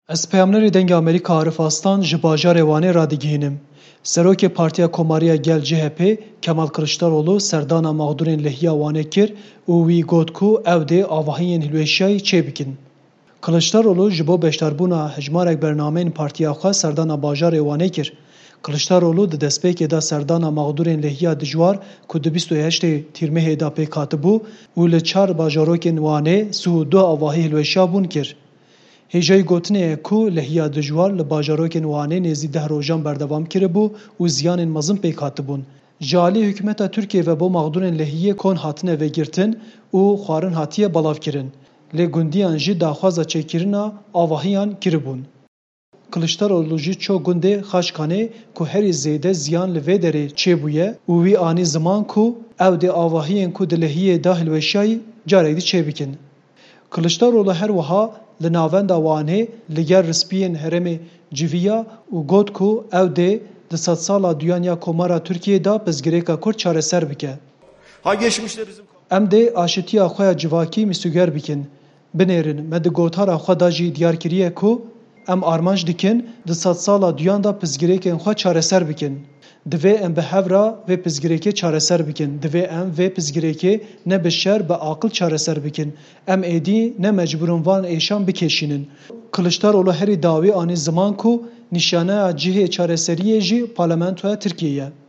Ez peyamnerê dengê Amerîka Arif Aslan ji bajarê Wanê radigihînim. Serokê Partiya Komariya Gel CHP, Kemal Kılıçdaroğlu serdana mağdurên Lehiya Wanê kir û wî got ku ew dê avahiyên hilweşiyayî çêbikin. Kılıçdaroğlu ji bo beşdarbûna hejmarek bernameyên partiya xwe serdana bajarê Wanê kir. Kılıçdaroğlu di destpêkê de serdana mağdurên Lehiya dijwar ku di 28 Tîrmehê de pêk hatibû û li 4 bajarokên Wanê sû 2 avahî hilweşiya bûn kir. Hêjayî gotinê ye ku lehiya dijwar li bajarokên Wanê nêzî 10 rojan berdewam kiribû û ziyanên mezin pêk hatibûn. Ji alî hikûmeta Tirkiye ve bo mağdurên lehiyê kon hatine vegirtin û xwarin hatiye belavkirin. Lê gundiyan jî daxwaza çêkirina avahiyan kiribûn. Kılıçdaroğlu jî çok gundê xweş kanê ku herî zêde ziyan li vê derê çêbûye û wî anî ziman ku ew dê avahiyên ku di lehiyê de hilweşiyayî carek dî çêbikin. Kılıçdaroğlu her wiha li navenda Wanê li gel rispiyên herêmê civiya û got ku ew dê di sedsala duyan ya Komara Tirkiyeyê de pirsgirêka Kurd çareser bike. Em dê aşîtiya xwe ya civakî mîsûger bikin. Binêrin, me di gotara xwe de jî diyar kiriye ku em armanc dikin di sedsala duyan da pirsgirêkên xwe çareser bikin. Divê em bi hevra vê pirsgirêkê çareser bikin. Divê em vê pirsgirêkê ne bi şer bi aqil çareser bikin. Em êdî ne mecbûrin van êşan bikêşînin. Kılıçdaroğlu herî dawî anî ziman ku nîşaneya cihê çareseriyê jî parlamentoya Tirkiyeyê ye.